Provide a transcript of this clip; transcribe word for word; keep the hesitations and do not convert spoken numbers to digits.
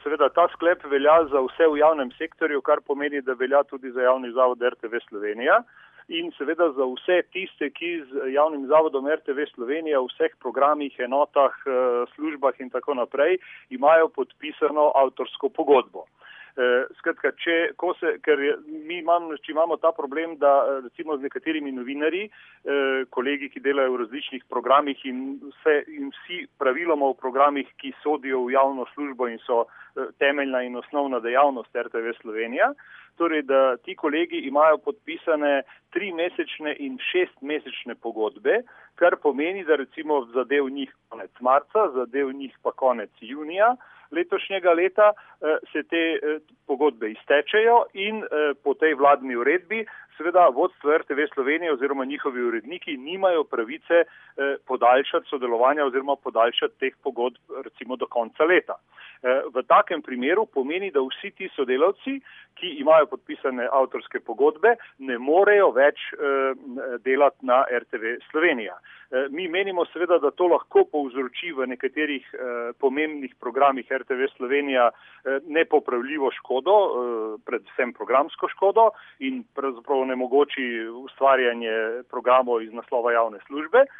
seveda ta sklep velja za vse v javnem sektorju, kar pomeni, da velja tudi za javni zavod R T V Slovenija in seveda za vse tiste, ki z javnim zavodom R T V Slovenija v vseh programih, enotah, službah in tako naprej imajo podpisano avtorsko pogodbo. Skratka, če, ko se, ker mi imam, če imamo ta problem, da recimo z nekaterimi novinarji, kolegi, ki delajo v različnih programih in, vse, in vsi praviloma v programih, ki sodijo v javno službo in so temeljna in osnovna dejavnost R T V Slovenija, torej da ti kolegi imajo podpisane trimesečne in šestmesečne pogodbe, kar pomeni, da recimo zadev njih konec marca, zadev njih pa konec junija letošnjega leta se te pogodbe iztečejo in po tej vladni uredbi seveda vodstvo R T V Slovenije oziroma njihovi uredniki nimajo pravice podaljšati sodelovanja oziroma podaljšati teh pogodb recimo do konca leta. V takem primeru pomeni, da vsi ti sodelavci, ki imajo podpisane avtorske pogodbe, ne morejo več delati na R T V Slovenija. Mi menimo seveda, da to lahko povzroči v nekaterih pomembnih programih R T V Slovenija nepopravljivo škodo, predvsem programsko škodo in pravzaprav onemogoči ustvarjanje programov iz naslova javne službe.